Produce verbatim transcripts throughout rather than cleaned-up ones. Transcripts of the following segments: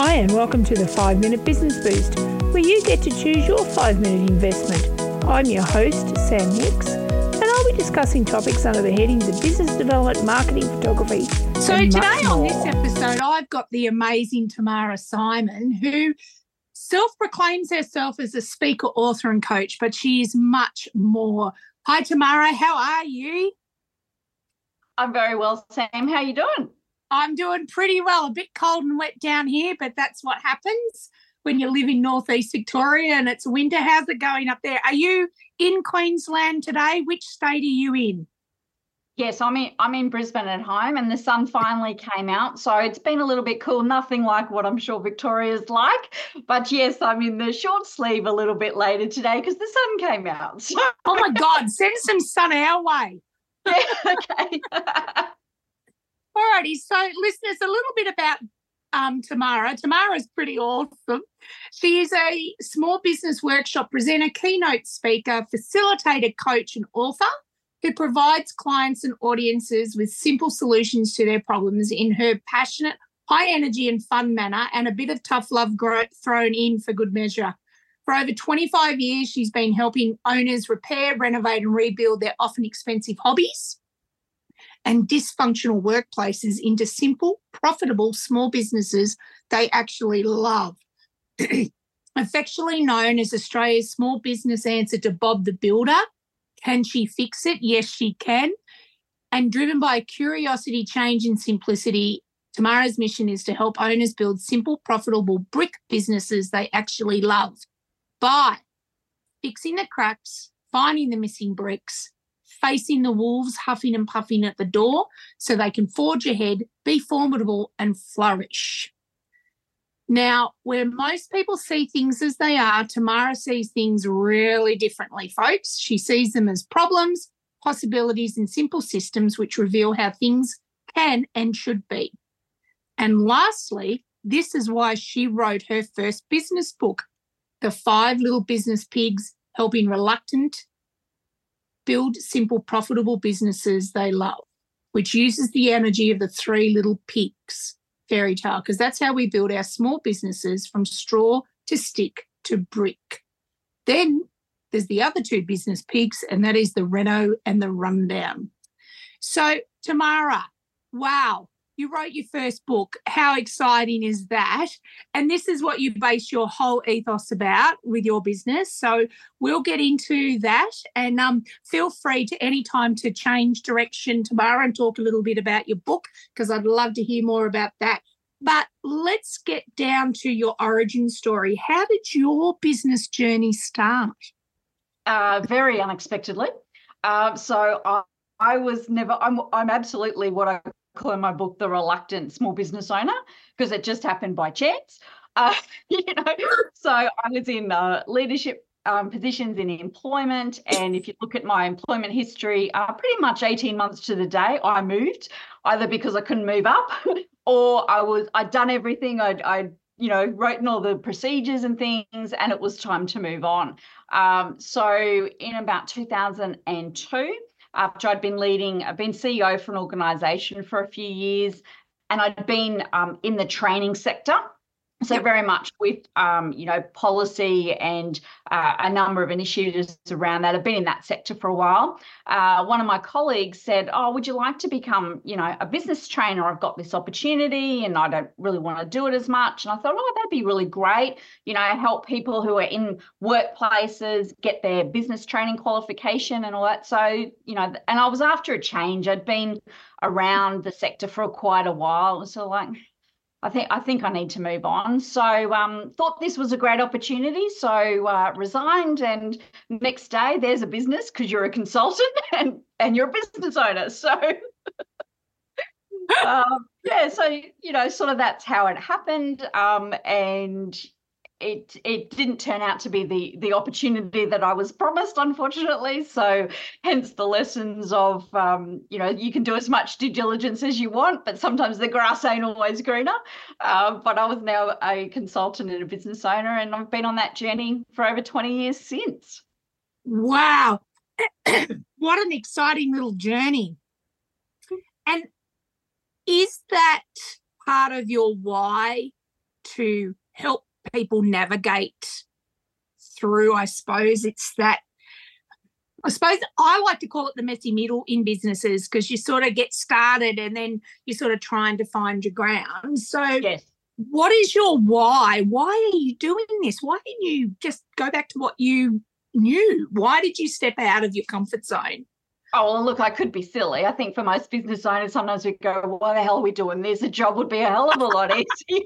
Hi and welcome to the five minute Business Boost, where you get to choose your five minute investment. I'm your host, Sam Hicks, and I'll be discussing topics under the headings of business development, marketing, photography. So today on this episode, I've got the amazing Tamara Simon, who self-proclaims herself as a speaker, author and coach, but she is much more. Hi, Tamara. How are you? I'm very well, Sam. How are you doing? I'm doing pretty well. A bit cold and wet down here, but that's what happens when you live in northeast Victoria and it's winter. How's it going up there? Are you in Queensland today? Which state are you in? Yes, I'm in, I'm in Brisbane at home, and the sun finally came out. So it's been a little bit cool, nothing like what I'm sure Victoria's like. But yes, I'm in the short sleeve a little bit later today because the sun came out. So. Oh, my God, send some sun our way. Yeah, okay. Alrighty, so listeners, a little bit about um, Tamara. Tamara's pretty awesome. She is a small business workshop presenter, keynote speaker, facilitator, coach and author who provides clients and audiences with simple solutions to their problems in her passionate, high energy and fun manner, and a bit of tough love thrown in for good measure. For over twenty-five years, she's been helping owners repair, renovate and rebuild their often expensive hobbies and dysfunctional workplaces into simple, profitable small businesses they actually love. Affectionately known as Australia's small business answer to Bob the Builder. Can she fix it? Yes, she can. And driven by curiosity, change and simplicity, Tamara's mission is to help owners build simple, profitable brick businesses they actually love by fixing the cracks, finding the missing bricks, facing the wolves huffing and puffing at the door so they can forge ahead, be formidable and flourish. Now, where most people see things as they are, Tamara sees things really differently, folks. She sees them as problems, possibilities and simple systems which reveal how things can and should be. And lastly, this is why she wrote her first business book, The Five Little Business Pigs, Helping Reluctant Build Simple, Profitable Businesses They Love, which uses the energy of the three little pigs fairy tale, because that's how we build our small businesses from straw to stick to brick. Then there's the other two business pigs, and that is the reno and the rundown. So, Tamara, wow, you wrote your first book. How exciting is that? And this is what you base your whole ethos about with your business. So we'll get into that, and um, feel free to any time to change direction, Tamara, and talk a little bit about your book, because I'd love to hear more about that. But let's get down to your origin story. How did your business journey start? Uh, very unexpectedly. Uh, so I, I was never, I'm, I'm absolutely what I call in my book the reluctant small business owner, because it just happened by chance. Uh, you know, so I was in uh, leadership um, positions in employment, and if you look at my employment history, uh, pretty much eighteen months to the day, I moved either because I couldn't move up, or I was I'd done everything. I'd, I'd you know written all the procedures and things, and it was time to move on. Um, so in about two thousand two. After I'd been leading, I've been C E O for an organisation for a few years, and I'd been um, in the training sector. So yep. very much with, um, you know, policy and uh, a number of initiatives around that. I've been in that sector for a while. Uh, one of my colleagues said, oh, would you like to become, you know, a business trainer? I've got this opportunity and I don't really want to do it as much. And I thought, oh, that'd be really great. You know, help people who are in workplaces get their business training qualification and all that. So, you know, and I was after a change. I'd been around the sector for quite a while. So like, I think I think I need to move on. So um, thought this was a great opportunity. So uh, resigned, and next day there's a business, because you're a consultant and and you're a business owner. So um, yeah, so you know, sort of that's how it happened. Um, and it it didn't turn out to be the the opportunity that I was promised, unfortunately. So hence the lessons of, um, you know, you can do as much due diligence as you want, but sometimes the grass ain't always greener. Uh, but I was now a consultant and a business owner, and I've been on that journey for over twenty years since. Wow. What an exciting little journey. And is that part of your why to help people navigate through, I suppose it's that, I suppose I like to call it the messy middle in businesses, because you sort of get started and then you're sort of trying to find your ground. So Yes. what is your why? Why are you doing this? Why didn't you just go back to what you knew? Why did you step out of your comfort zone? Oh, well, look, I could be silly. I think for most business owners, sometimes we go, why the hell are we doing this? A job would be a hell of a lot easier.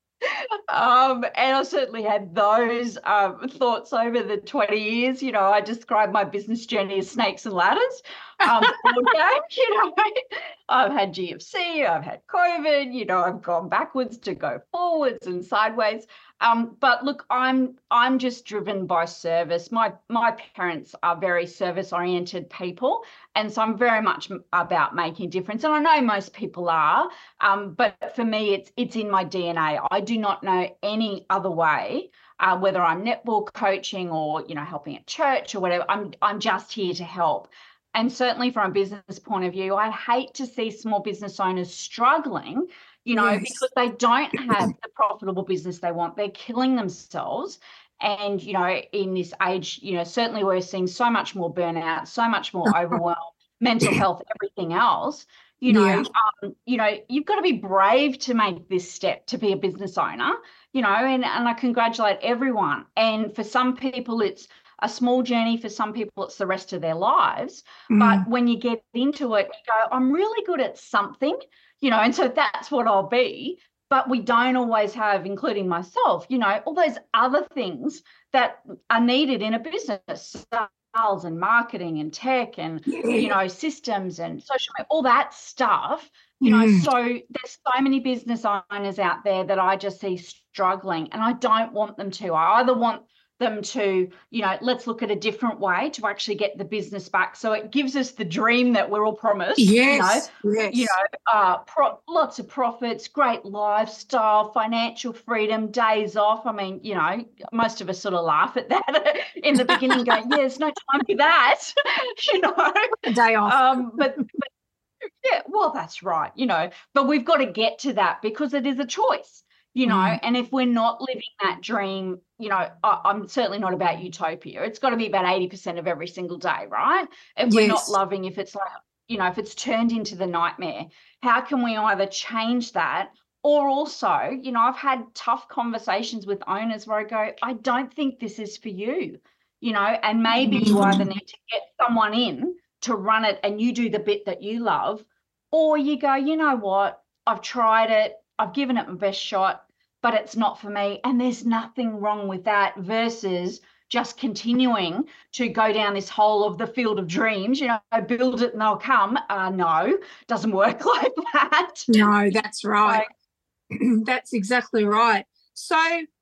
Um, and I've certainly had those um, thoughts over the twenty years. You know, I describe my business journey as snakes and ladders. Um, board game, you know, I've had G F C, I've had COVID, you know, I've gone backwards to go forwards and sideways. Um, but look, I'm I'm just driven by service. My my parents are very service-oriented people, and so I'm very much about making a difference. And I know most people are, um, but for me, it's it's in my D N A. I do not know any other way. Uh, whether I'm netball coaching or you know helping at church or whatever, I'm I'm just here to help. And certainly from a business point of view, I hate to see small business owners struggling, you know, Yes. because they don't have the profitable business they want. They're killing themselves. And, you know, in this age, you know, certainly we're seeing so much more burnout, so much more overwhelm, mental health, everything else. You know, Yeah. um, you know, you've got to be brave to make this step to be a business owner, you know, and, and I congratulate everyone. And for some people, it's a small journey. For some people, it's the rest of their lives. Mm. But when you get into it, you go, I'm really good at something, you know, and so that's what I'll be. But we don't always have, including myself, you know, all those other things that are needed in a business, sales and marketing and tech and, Yeah. you know, systems and social media, all that stuff. You know, Mm. so there's so many business owners out there that I just see struggling, and I don't want them to. I either want them to, you know, let's look at a different way to actually get the business back. So it gives us the dream that we're all promised, Yes. you know, Yes. you know, uh, pro- lots of profits, great lifestyle, financial freedom, days off. I mean, you know, most of us sort of laugh at that in the beginning going, yeah, there's no time for that, you know. A day off. Um, but, but yeah, well, that's right, you know, but we've got to get to that because it is a choice, you know, Mm. and if we're not living that dream, you know, I, I'm certainly not about utopia. It's got to be about eighty percent of every single day, right? If we're not Yes. loving, if it's like, you know, if it's turned into the nightmare, how can we either change that or also, you know, I've had tough conversations with owners where I go, I don't think this is for you, you know, and maybe you either need to get someone in to run it and you do the bit that you love, or you go, you know what, I've tried it, I've given it my best shot, but it's not for me. And there's nothing wrong with that versus just continuing to go down this hole of the field of dreams, you know, build it and they'll come. Uh, no, doesn't work like that. No, that's right. Like, That's exactly right. So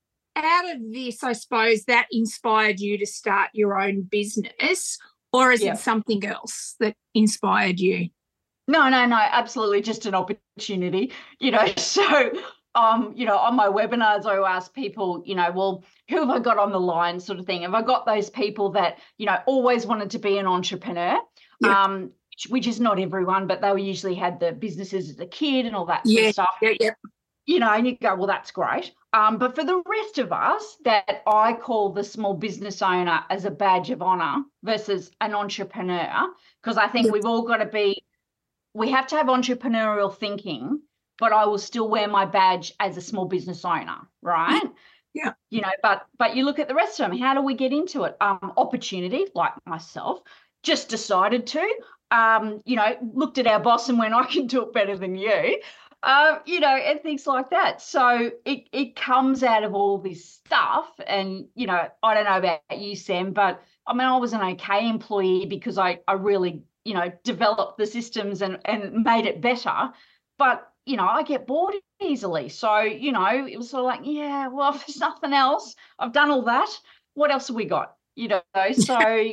out of this, I suppose that inspired you to start your own business, or is Yeah. it something else that inspired you? No, no, no, absolutely just an opportunity, you know. So, um, you know, on my webinars, I ask people, you know, well, who have I got on the line sort of thing? Have I got those people that, you know, always wanted to be an entrepreneur? Yeah. Um, which, which is not everyone, but they usually had the businesses as a kid and all that sort Yeah, of stuff. yeah, yeah. You know, and you go, well, that's great. Um, but for the rest of us that I call the small business owner as a badge of honor versus an entrepreneur, because I think Yeah. we've all got to be, we have to have entrepreneurial thinking, but I will still wear my badge as a small business owner, right? Yeah. You know, but but you look at the rest of them. How do we get into it? Um, opportunity, like myself, just decided to. Um, you know, looked at our boss and went, I can do it better than you. Uh, you know, and things like that. So it it comes out of all this stuff. And, you know, I don't know about you, Sam, but I mean, I was an okay employee because I, I really, you know, developed the systems and, and made it better. But, you know, I get bored easily. So, you know, it was sort of like, yeah, well, if there's nothing else, I've done all that. What else have we got? You know, so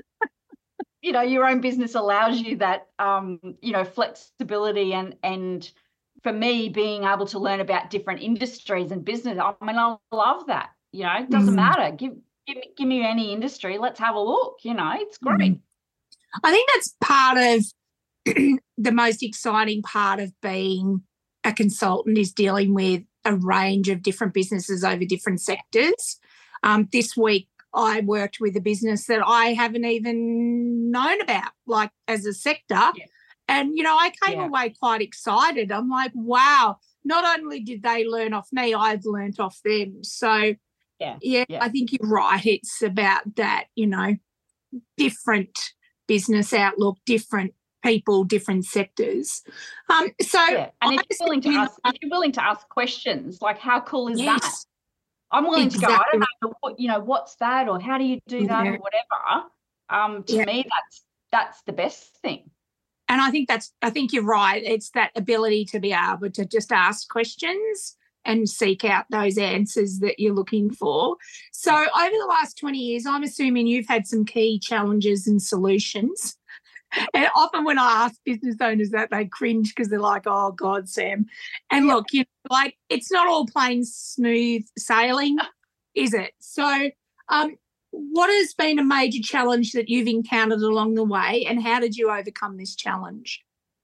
you know, your own business allows you that, um, you know, flexibility and, and for me, being able to learn about different industries and business. I mean, I love that, you know, it doesn't Mm. matter. Give, give me, give me any industry. Let's have a look, you know, it's great. Mm. I think that's part of the most exciting part of being a consultant is dealing with a range of different businesses over different sectors. Um, this week, I worked with a business that I haven't even known about, like as a sector. Yeah. And, you know, I came Yeah. away quite excited. I'm like, wow, not only did they learn off me, I've learned off them. So, Yeah. yeah, Yeah. I think you're right. It's about that, you know, different business outlook, different people, different sectors. Um, so, Yeah. And if I you're willing to mean, ask, if you're willing to ask questions, like how cool is that? yes, I'm willing to go, I exactly. don't know, what, you know, what's that, or how do you do that, Yeah. or whatever. Um, to Yeah. me, that's that's the best thing. And I think that's, I think you're right. It's that ability to be able to just ask questions and seek out those answers that you're looking for. So over the last twenty years, I'm assuming you've had some key challenges and solutions. And often when I ask business owners that, they cringe because they're like, oh, God, Sam. And Yeah. look, you know, like it's not all plain smooth sailing, is it? So um, what has been a major challenge that you've encountered along the way, and how did you overcome this challenge?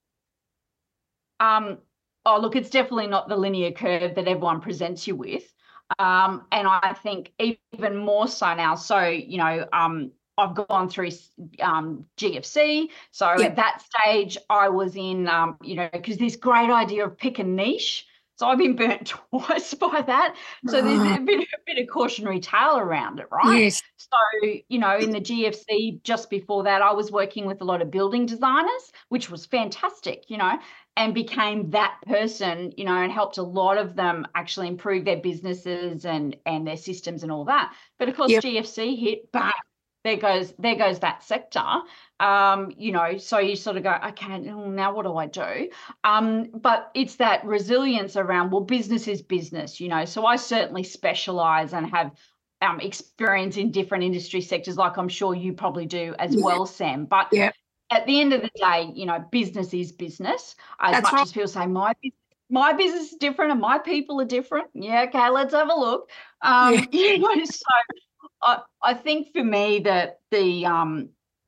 Um, oh, look, it's definitely not the linear curve that everyone presents you with. Um, and I think even more so now. So, you know, um, I've gone through um, G F C. So Yep. at that stage, I was in, um, you know, because this great idea of pick a niche. So I've been burnt twice by that. So there's a bit, a bit of cautionary tale around it, right? Yes. So, you know, in the G F C just before that, I was working with a lot of building designers, which was fantastic, you know, and became that person, you know, and helped a lot of them actually improve their businesses and, and their systems and all that. But of course, Yep. G F C hit, bang. There goes, there goes that sector. Um, you know, so you sort of go, okay, now what do I do? Um, but it's that resilience around, well, business is business, you know. So I certainly specialize and have um, experience in different industry sectors, like I'm sure you probably do as Yeah. well, Sam. But Yeah. at the end of the day, you know, business is business. As That's much right. as people say my business, my business is different and my people are different. Yeah, okay, let's have a look. Um, Yeah. you know, so. I, I think for me that the um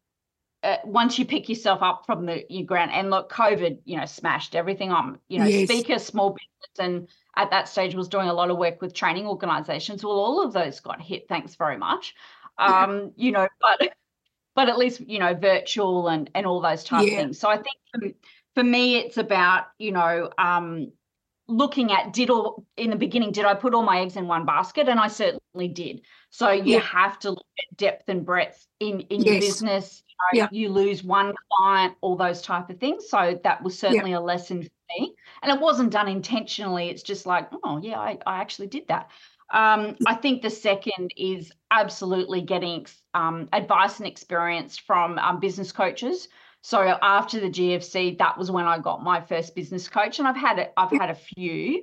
uh, once you pick yourself up from the your ground, and look, COVID, you know, smashed everything. I'm, you know, Yes. speaker, small business, and at that stage was doing a lot of work with training organisations. Well, all of those got hit. Thanks very much. Um, yeah. You know, but but at least, you know, virtual and and all those type Yeah. of things. So I think for, for me, it's about, you know, um. looking at did all in the beginning, did I put all my eggs in one basket? And I certainly did. So you Yeah. have to look at depth and breadth in, in Yes. your business. You know, Yeah. you lose one client, all those type of things. So that was certainly a lesson for me. And it wasn't done intentionally. It's just like, oh, yeah, I, I actually did that. Um, I think the second is absolutely getting um, advice and experience from um, business coaches. So after the G F C, that was when I got my first business coach, and I've had a, I've had a few,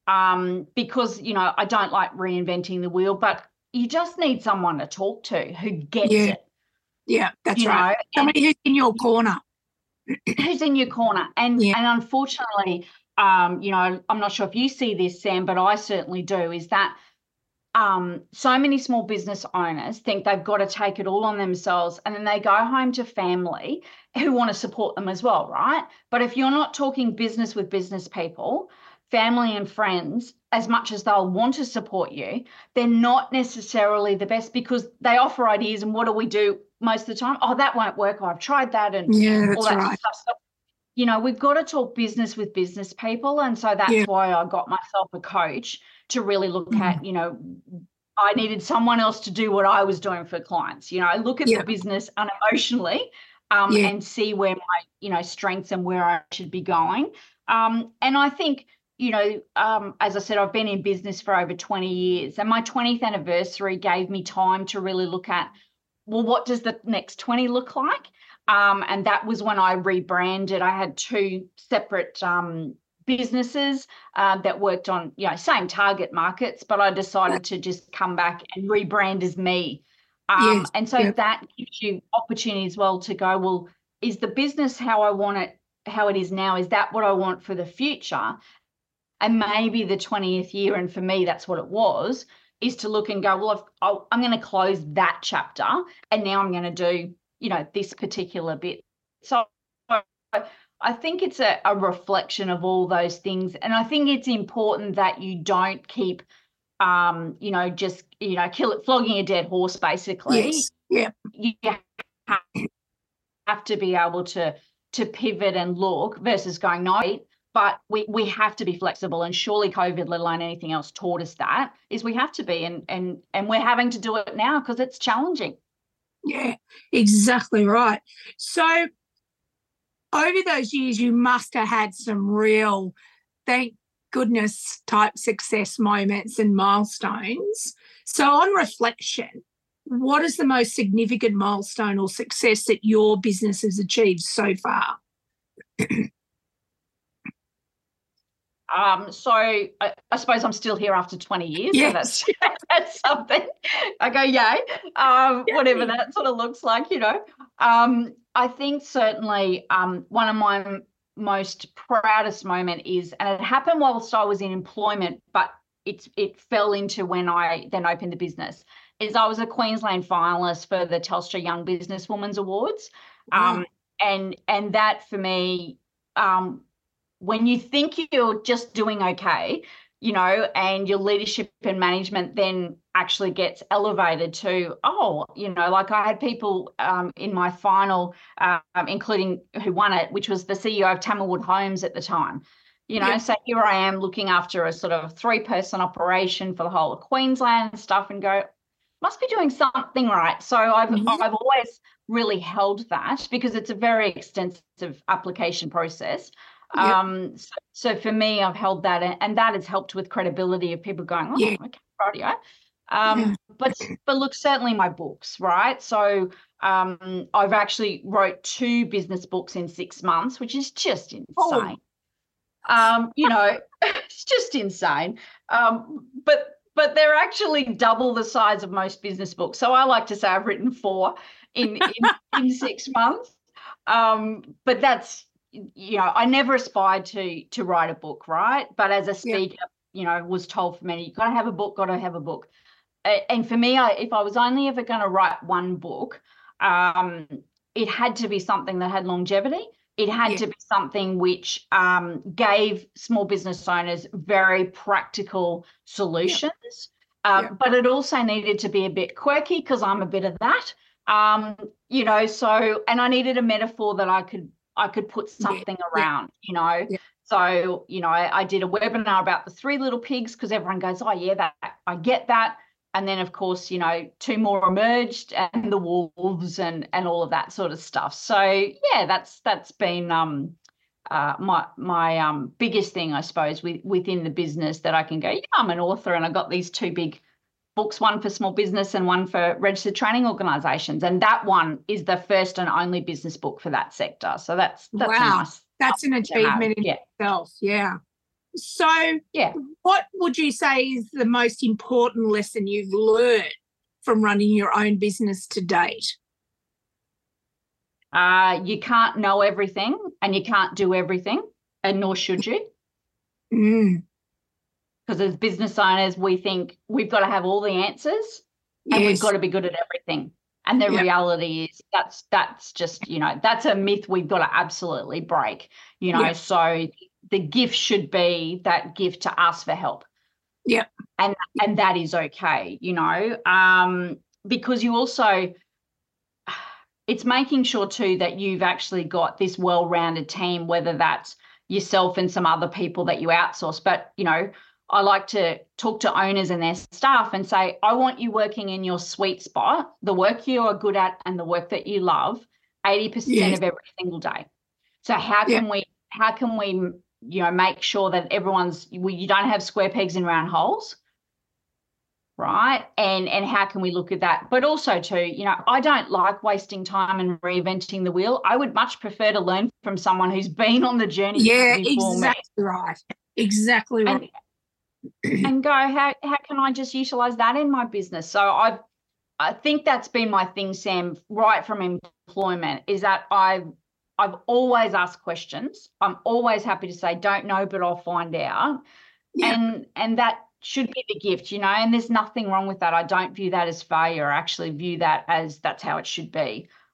um, because, you know, I don't like reinventing the wheel, but you just need someone to talk to who gets Yeah. it. Yeah, that's You right. know, Somebody who's in your corner. who's in your corner. And Yeah. and unfortunately, um, you know, I'm not sure if you see this, Sam, but I certainly do, is that um, so many small business owners think they've got to take it all on themselves, and then they go home to family who want to support them as well, right? But if you're not talking business with business people, family and friends, as much as they'll want to support you, they're not necessarily the best, because they offer ideas, and what do we do most of the time? Oh, that won't work. Oh, I've tried that, and Yeah, that's all that right. stuff. So, you know, we've got to talk business with business people. And so that's Yeah. why I got myself a coach to really look Mm. at, you know, I needed someone else to do what I was doing for clients. You know, I look at Yeah. the business unemotionally, um, Yeah. and see where my, you know, strengths and where I should be going. Um, and I think, you know, um, as I said, I've been in business for over twenty years, and my twentieth anniversary gave me time to really look at, well, what does the next twenty look like? Um, and that was when I rebranded. I had two separate um, businesses uh, that worked on, you know, same target markets, but I decided to just come back and rebrand as me. Um, Yes. and so Yeah. that gives you opportunity as well to go, well, is the business how I want it, how it is now? Is that what I want for the future? And maybe the twentieth year, and for me, that's what it was, is to look and go, well, I've, I'll, I'm going to close that chapter, and now I'm going to do, you know, this particular bit. So I I think it's a, a reflection of all those things. And I think it's important that you don't keep, um, you know, just, you know, kill it, flogging a dead horse, basically. Yes. Yeah. You have to be able to, to pivot and look versus going, no, but we, we have to be flexible. And surely COVID, let alone anything else, taught us that, is we have to be. And, and, and we're having to do it now because it's challenging. Yeah, exactly right. So over those years, you must have had some real, thank goodness, type success moments and milestones. So on reflection, what is the most significant milestone or success that your business has achieved so far? Um, so I, I suppose I'm still here after twenty years. Yes. So that's, that's something. I go, yay, um, whatever that sort of looks like, you know. Um, I think certainly um, one of my most proudest moment is, and it happened whilst I was in employment, but it, it fell into when I then opened the business, is I was a Queensland finalist for the Telstra Young Businesswoman's Awards. Wow. Um, and, and that for me, um, when you think you're just doing okay, you know, and your leadership and management then actually gets elevated to, oh, you know, like I had people um, in my final, um, including who won it, which was the C E O of Tamerwood Homes at the time. You know, yeah. So here I am looking after a sort of three-person operation for the whole of Queensland and stuff, and go, must be doing something right. So I've mm-hmm. I've always really held that, because it's a very extensive application process. Yep. Um, so, so for me, I've held that, and, and that has helped with credibility of people going, oh, yeah. okay, radio. Um, yeah. But but look, certainly my books, right? So um, I've actually wrote two business books in six months, which is just insane. Oh. Um, you know, it's just insane. Um, but but they're actually double the size of most business books. So I like to say I've written four in in, in six months. Um, but that's, you know, I never aspired to to write a book, right? But as a speaker, yeah. you know, was told for many, you got to have a book, got to have a book. And for me, I, if I was only ever going to write one book, um, it had to be something that had longevity. It had yeah. to be something which um, gave small business owners very practical solutions. Yeah. Uh, yeah. But it also needed to be a bit quirky, because I'm a bit of that. Um, you know, so, and I needed a metaphor that I could I could put something yeah. around, yeah. you know. Yeah. So, you know, I, I did a webinar about the three little pigs, because everyone goes, oh, yeah, that I get that. And then, of course, you know, two more emerged, and the wolves and and all of that sort of stuff. So, yeah, that's that's been um uh my my um biggest thing, I suppose, with, within the business, that I can go, yeah, I'm an author, and I got these two big books, one for small business and one for registered training organisations. And that one is the first and only business book for that sector. So that's that's wow. a nice that's an achievement in yeah. itself. Yeah. So yeah. what would you say is the most important lesson you've learned from running your own business to date? Uh, you can't know everything, and you can't do everything, and nor should you. Mm. Because as business owners, we think we've got to have all the answers, yes. and we've got to be good at everything. And the yep. reality is that's that's just, you know, that's a myth we've got to absolutely break, you know. Yep. So the gift should be that gift to ask for help. Yeah. And and that is okay, you know, um, because you also, it's making sure too that you've actually got this well-rounded team, whether that's yourself and some other people that you outsource. But, you know, I like to talk to owners and their staff and say, I want you working in your sweet spot, the work you are good at and the work that you love, eighty percent yes. of every single day. So how can yeah. we, how can we, you know, make sure that everyone's, we, you don't have square pegs in round holes, right? And, and how can we look at that? But also too, you know, I don't like wasting time and reinventing the wheel. I would much prefer to learn from someone who's been on the journey yeah, before exactly me. right. Exactly right. And, and go, how how can I just utilize that in my business? So I've I think that's been my thing, Sam, right from employment, is that I've I've always asked questions. I'm always happy to say, don't know, but I'll find out. Yeah. And and that should be the gift, you know, and there's nothing wrong with that. I don't view that as failure. I actually view that as that's how it should be.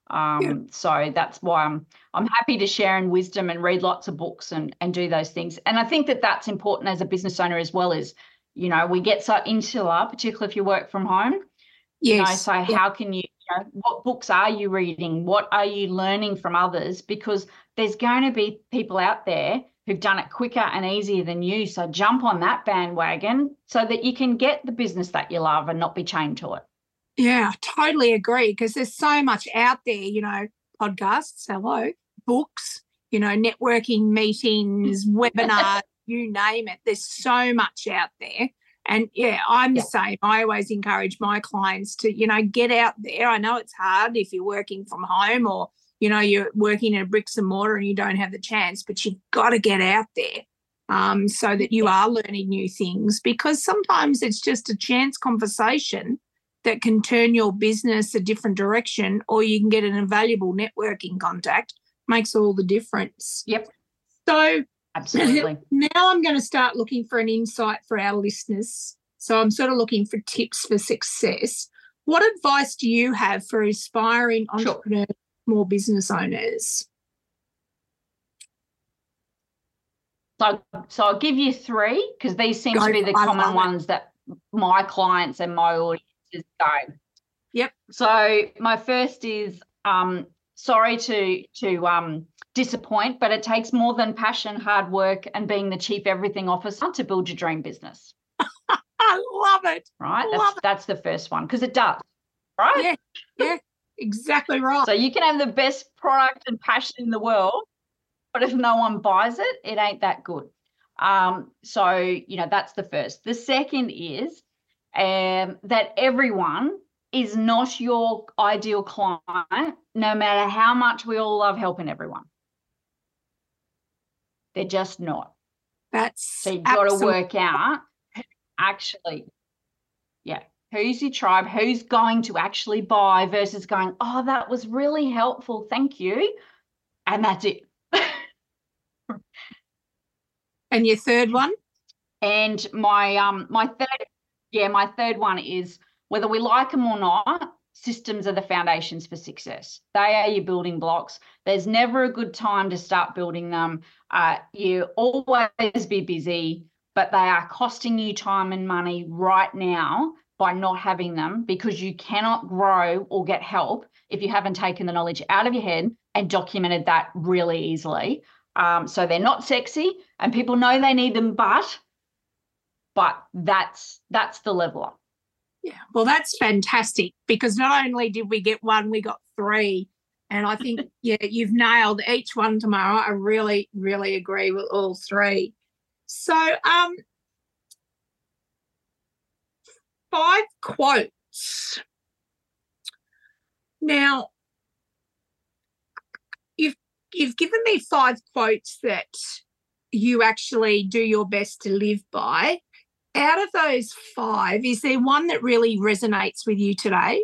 Um, Yeah. So that's why I'm I'm happy to share in wisdom and read lots of books and and do those things. And I think that that's important as a business owner as well. Is, you know, we get so insular, particularly if you work from home. You know, Yes. so Yeah. how can you, you know, what books are you reading? What are you learning from others? Because there's going to be people out there who've done it quicker and easier than you. So jump on that bandwagon so that you can get the business that you love and not be chained to it. Yeah, totally agree, because there's so much out there, you know, podcasts, hello, books, you know, networking meetings, webinars, you name it. There's so much out there. And, yeah, I'm the Yeah. same. I always encourage my clients to, you know, get out there. I know it's hard if you're working from home or, you know, you're working in a bricks and mortar and you don't have the chance, but you've got to get out there um, so that you are learning new things, because sometimes it's just a chance conversation that can turn your business a different direction, or you can get an invaluable networking contact. Makes all the difference. Yep. So Absolutely. now I'm going to start looking for an insight for our listeners. So I'm sort of looking for tips for success. What advice do you have for aspiring Sure. entrepreneurs, small business owners? So, so I'll give you three, because these seem Go to be for the it. I common love it. ones that my clients and my audiences go. Yep. So my first is, um, sorry to to um, disappoint, but it takes more than passion, hard work, and being the chief everything officer to build your dream business. I love it. Right? Love That's it. that's the first one, because it does. Right? Yeah, yeah, exactly right. So you can have the best product and passion in the world, but if no one buys it, it ain't that good. Um, so, you know, that's the first. The second is um, that everyone is not your ideal client, no matter how much we all love helping everyone. They're just not. That's So you've got to absolute- work out actually, yeah, who's your tribe, who's going to actually buy versus going, oh, that was really helpful, thank you. And that's it. And your third one? And my um my third, yeah, my third one is, whether we like them or not, systems are the foundations for success. They are your building blocks. There's never a good time to start building them. Uh, you always be busy, but they are costing you time and money right now by not having them, because you cannot grow or get help if you haven't taken the knowledge out of your head and documented that really easily. Um, so they're not sexy, and people know they need them, but but that's that's the leveler. Yeah, well, that's fantastic, because not only did we get one, we got three. And I think, yeah, you've nailed each one tomorrow. I really, really agree with all three. So um, five quotes. Now, you've you've given me five quotes that you actually do your best to live by. Out of those five, is there one that really resonates with you today?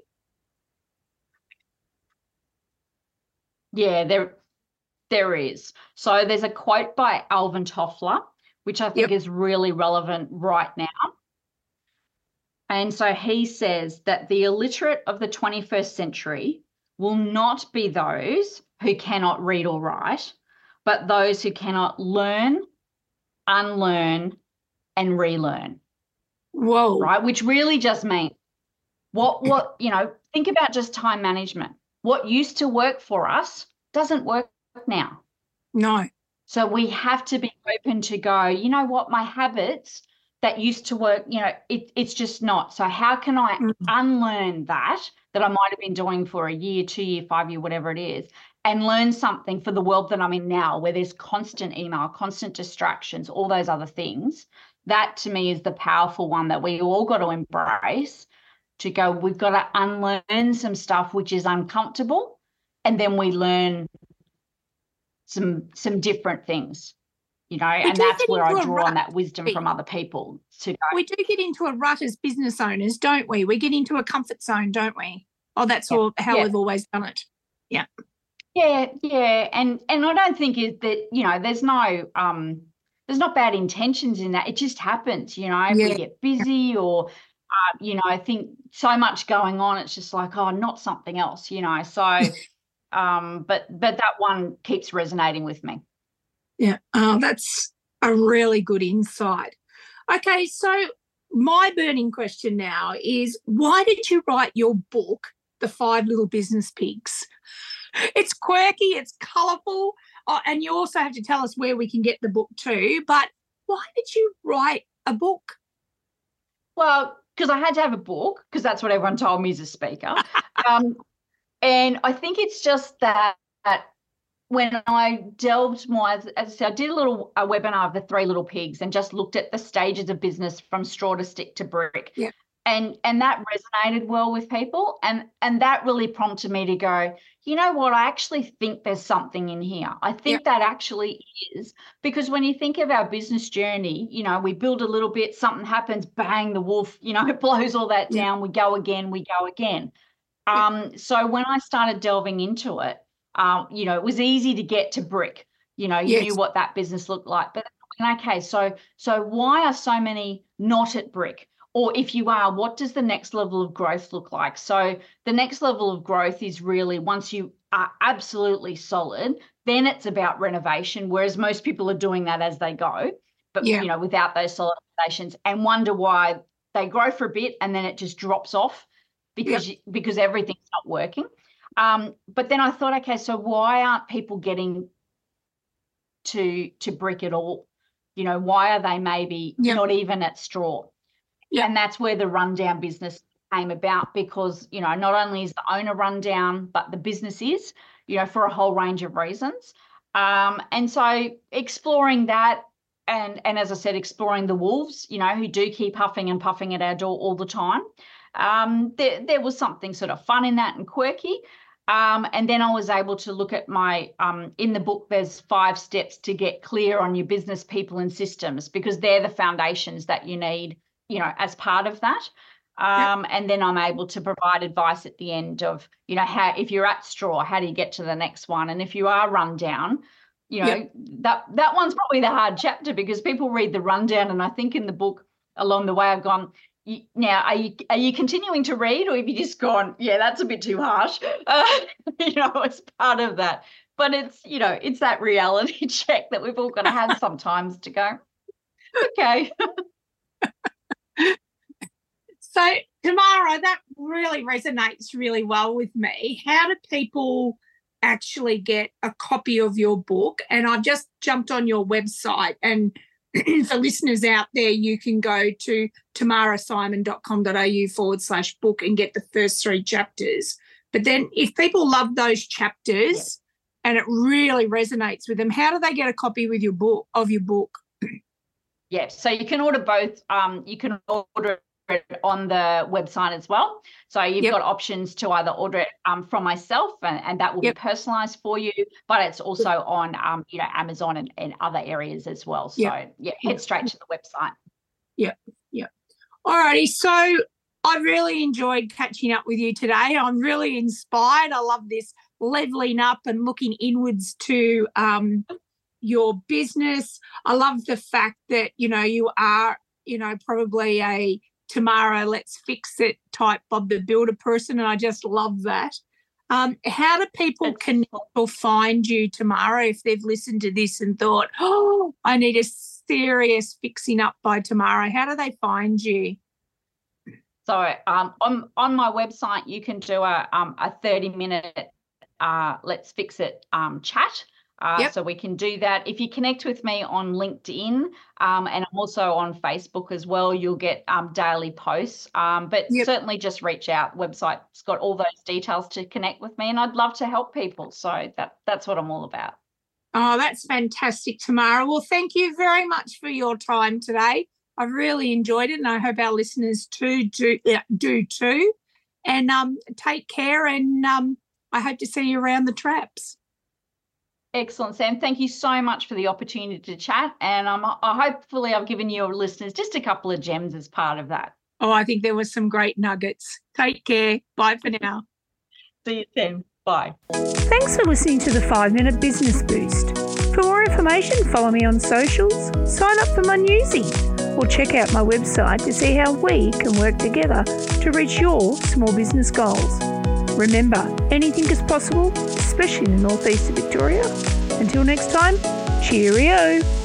Yeah, there there is. So there's a quote by Alvin Toffler, which I think Yep. is really relevant right now. And so he says that the illiterate of the twenty-first century will not be those who cannot read or write, but those who cannot learn, unlearn, and relearn. Whoa. Right? Which really just means what, what, you know, think about just time management. What used to work for us doesn't work now. No. So we have to be open to go, you know what, my habits that used to work, you know, it, it's just not. So how can I Mm. unlearn that, that I might have been doing for a year, two year, five year, whatever it is, and learn something for the world that I'm in now, where there's constant email, constant distractions, all those other things. That to me is the powerful one that we all got to embrace, to go, we've got to unlearn some stuff which is uncomfortable, and then we learn some some different things, you know, and do that's get where I into a draw rut, on that wisdom Pete. from other people to go, We do get into a rut as business owners, don't we? We get into a comfort zone, don't we? Oh, that's Yeah. all how Yeah. we've always done it. Yeah. yeah, yeah. And and I don't think it that, you know, there's no um there's not bad intentions in that. It just happens, you know, if Yeah. we get busy or uh, you know, I think so much going on, it's just like, oh, not something else, you know. So Um, but but that one keeps resonating with me. Yeah, oh, that's a really good insight. Okay, so my burning question now is, why did you write your book, The Five Little Business Pigs? It's quirky, it's colourful, oh, and you also have to tell us where we can get the book too, but why did you write a book? Well, because I had to have a book, because that's what everyone told me as a speaker. um, and I think it's just that, that when I delved more, as, as I said, I did a little a webinar of the three little pigs and just looked at the stages of business from straw to stick to brick. Yeah. And and that resonated well with people. And, and that really prompted me to go, you know what, I actually think there's something in here. I think yeah. that actually is, because when you think of our business journey, you know, we build a little bit, something happens, bang, the wolf, you know, it blows all that down. Yeah. We go again, we go again. Yeah. Um, so when I started delving into it, um, you know, it was easy to get to brick. You know, you yes. knew what that business looked like. But okay, so so why are so many not at brick? Or if you are, what does the next level of growth look like? So the next level of growth is really, once you are absolutely solid, then it's about renovation, whereas most people are doing that as they go, but yeah. you know, without those solid foundations, and wonder why they grow for a bit and then it just drops off because yeah. because everything's not working. Um, but then I thought, okay, so why aren't people getting to to brick at all? You know, why are they maybe yeah. not even at straw? Yeah. And that's where the rundown business came about, because, you know, not only is the owner rundown, but the business is, you know, for a whole range of reasons. Um, and so exploring that, and, and as I said, exploring the wolves, you know, who do keep huffing and puffing at our door all the time. Um, there, there was something sort of fun in that and quirky. Um, and then I was able to look at my, um, in the book, there's five steps to get clear on your business, people and systems, because they're the foundations that you need, you know, as part of that. Um, yep. And then I'm able to provide advice at the end of, you know, how, if you're at straw, how do you get to the next one? And if you are run down, you know, yep. that, that one's probably the hard chapter, because people read the rundown. And I think in the book along the way, I've gone, now, are you, are you continuing to read, or have you just gone, yeah, that's a bit too harsh? Uh, you know, it's part of that. But it's, you know, it's that reality check that we've all got to have sometimes to go, okay. So, Tamara, that really resonates really well with me. How do people actually get a copy of your book? And I've just jumped on your website, and for listeners out there, you can go to tamarasimon.com.au forward slash book and get the first three chapters. But then if people love those chapters yeah. and it really resonates with them, how do they get a copy with your book of your book? Yeah, so you can order both. Um, you can order it on the website as well. So you've yep. got options to either order it um, from myself, and, and that will yep. be personalised for you, but it's also on, um, you know, Amazon and, and other areas as well. So, yep. yeah, head straight to the website. Yeah, yeah. All righty. So I really enjoyed catching up with you today. I'm really inspired. I love this levelling up and looking inwards to um, your business. I love the fact that, you know, you are, you know, probably a Tamara, let's fix it type Bob the Builder person, and I just love that. Um, how do people That's connect cool. or find you, Tamara, if they've listened to this and thought, oh, I need a serious fixing up by Tamara? How do they find you? So um, on on my website, you can do a um, a thirty minute uh, let's fix it um, chat. Uh, yep. So we can do that. If you connect with me on LinkedIn, um, and I'm also on Facebook as well, you'll get um, daily posts. Um, but yep. certainly just reach out. Website's got all those details to connect with me, and I'd love to help people. So that that's what I'm all about. Oh, that's fantastic, Tamara. Well, thank you very much for your time today. I've really enjoyed it, and I hope our listeners too do, uh, do too. And um, take care, and um, I hope to see you around the traps. Excellent, Sam. Thank you so much for the opportunity to chat, and um, I hopefully I've given your listeners just a couple of gems as part of that. Oh, I think there were some great nuggets. Take care. Bye for now. See you soon. Bye. Thanks for listening to the five minute Business Boost. For more information, follow me on socials, sign up for my newsie, or check out my website to see how we can work together to reach your small business goals. Remember, anything is possible, especially in the northeast of Victoria. Until next time, cheerio!